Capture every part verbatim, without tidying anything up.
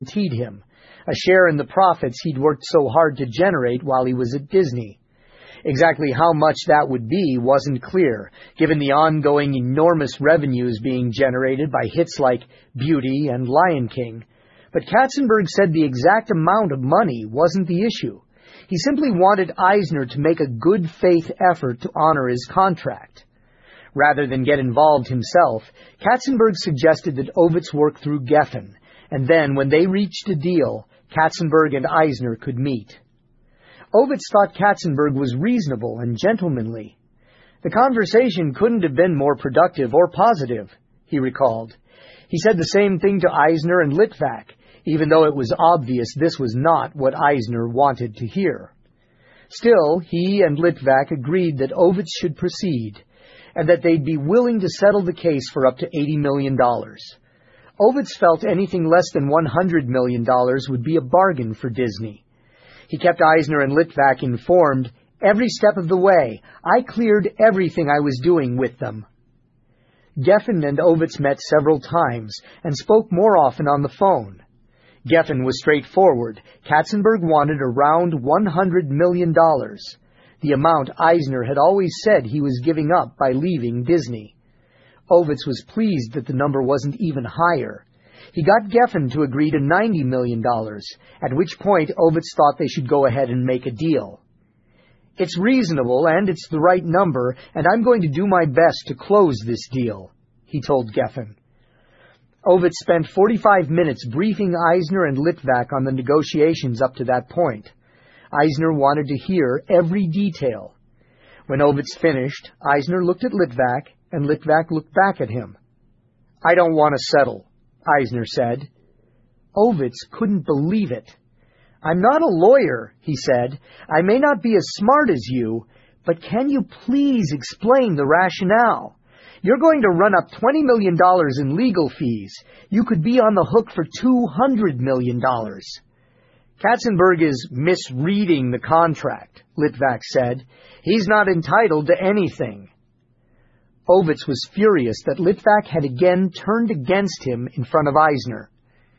guaranteed him, a share in the profits he'd worked so hard to generate while he was at Disney. Exactly how much that would be wasn't clear, given the ongoing enormous revenues being generated by hits like Beauty and Lion King. But Katzenberg said the exact amount of money wasn't the issue. He simply wanted Eisner to make a good faith effort to honor his contract. Rather than get involved himself, Katzenberg suggested that Ovitz work through Geffen, and then, when they reached a deal, Katzenberg and Eisner could meet. Ovitz thought Katzenberg was reasonable and gentlemanly. The conversation couldn't have been more productive or positive, he recalled. He said the same thing to Eisner and Litvak, even though it was obvious this was not what Eisner wanted to hear. Still, he and Litvak agreed that Ovitz should proceed, and that they'd be willing to settle the case for up to eighty million dollars. Ovitz felt anything less than one hundred million dollars would be a bargain for Disney. He kept Eisner and Litvak informed every step of the way. I cleared everything I was doing with them. Geffen and Ovitz met several times and spoke more often on the phone. Geffen was straightforward. Katzenberg wanted around one hundred million dollars, the amount Eisner had always said he was giving up by leaving Disney. Ovitz was pleased that the number wasn't even higher. He got Geffen to agree to ninety million dollars, at which point Ovitz thought they should go ahead and make a deal. It's reasonable, and it's the right number, and I'm going to do my best to close this deal, he told Geffen. Ovitz spent forty-five minutes briefing Eisner and Litvak on the negotiations up to that point. Eisner wanted to hear every detail. When Ovitz finished, Eisner looked at Litvak, and Litvak looked back at him. I don't want to settle, Eisner said. Ovitz couldn't believe it. I'm not a lawyer, he said. I may not be as smart as you, but can you please explain the rationale? You're going to run up twenty million dollars in legal fees. You could be on the hook for two hundred million dollars. Katzenberg is misreading the contract, Litvak said. He's not entitled to anything. Ovitz was furious that Litvak had again turned against him in front of Eisner.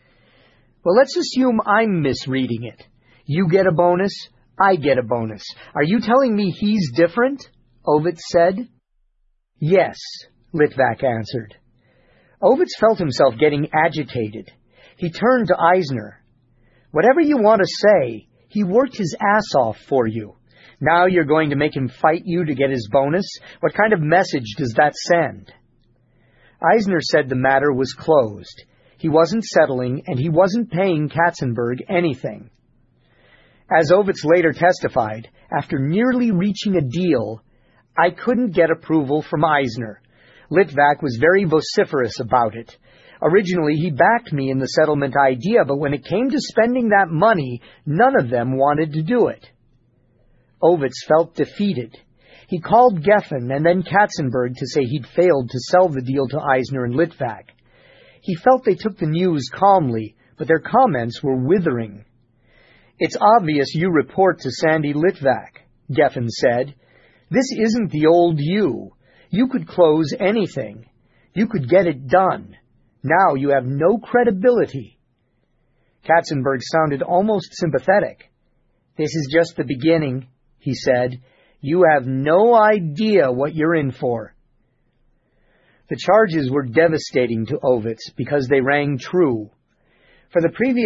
Well, let's assume I'm misreading it. You get a bonus, I get a bonus. Are you telling me he's different? Ovitz said. Yes, Litvak answered. Ovitz felt himself getting agitated. He turned to Eisner. Whatever you want to say, he worked his ass off for you. Now you're going to make him fight you to get his bonus? What kind of message does that send? Eisner said the matter was closed. He wasn't settling, and he wasn't paying Katzenberg anything. As Ovitz later testified, after nearly reaching a deal, I couldn't get approval from Eisner. Litvak was very vociferous about it. Originally, he backed me in the settlement idea, but when it came to spending that money, none of them wanted to do it. Ovitz felt defeated. He called Geffen and then Katzenberg to say he'd failed to sell the deal to Eisner and Litvak. He felt they took the news calmly, but their comments were withering. It's obvious you report to Sandy Litvak, Geffen said. This isn't the old you. You could close anything. You could get it done. Now you have no credibility. Katzenberg sounded almost sympathetic. This is just the beginning, he said. You have no idea what you're in for. The charges were devastating to Ovitz because they rang true. For the previous